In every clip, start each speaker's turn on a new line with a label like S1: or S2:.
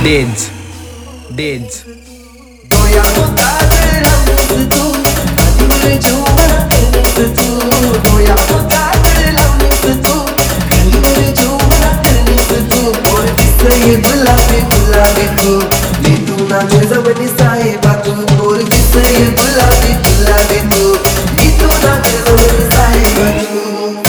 S1: Dance, dance.
S2: गुलाबी गुलाबी तू तू ना जवनी साहिबा तू और दिसय गुलाबी गुलाबी तू ना जवनी साहिबा तू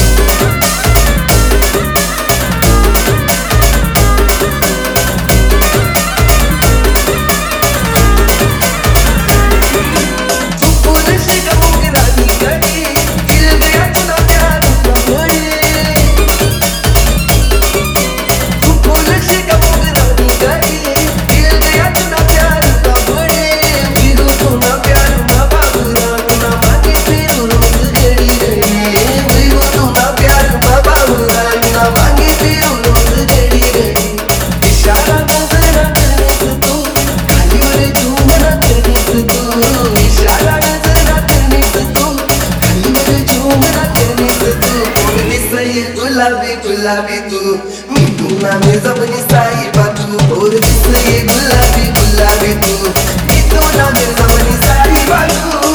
S2: गुलाबी गुलाबी तू ना जवनी साहिबा तू और दिसय गुलाबी गुलाबी तू ना जवनी साहिबा तू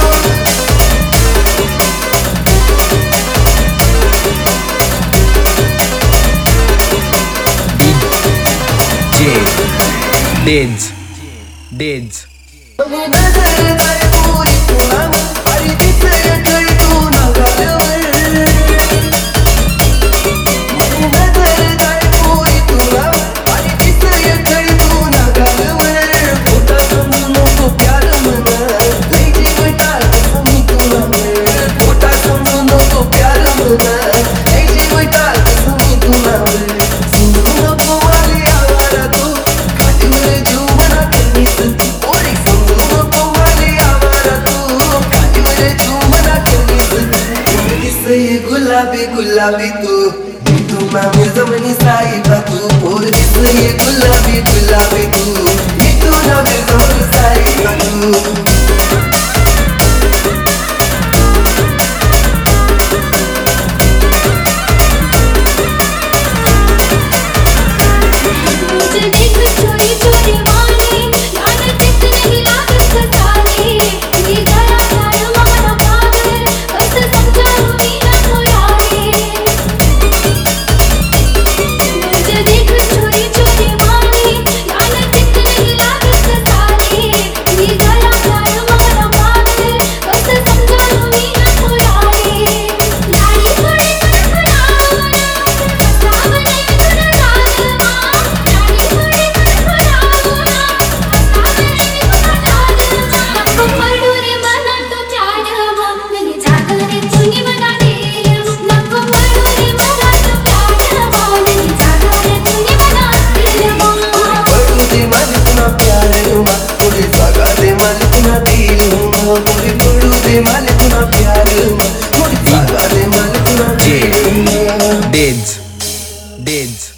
S1: Dance, dance.
S2: गुलाबी गुलाबी तू ना जवनी साहिबा तू और दिसय गुलाबी गुलाबी तू ना जवनी साहिबा तू
S1: Dance, dance.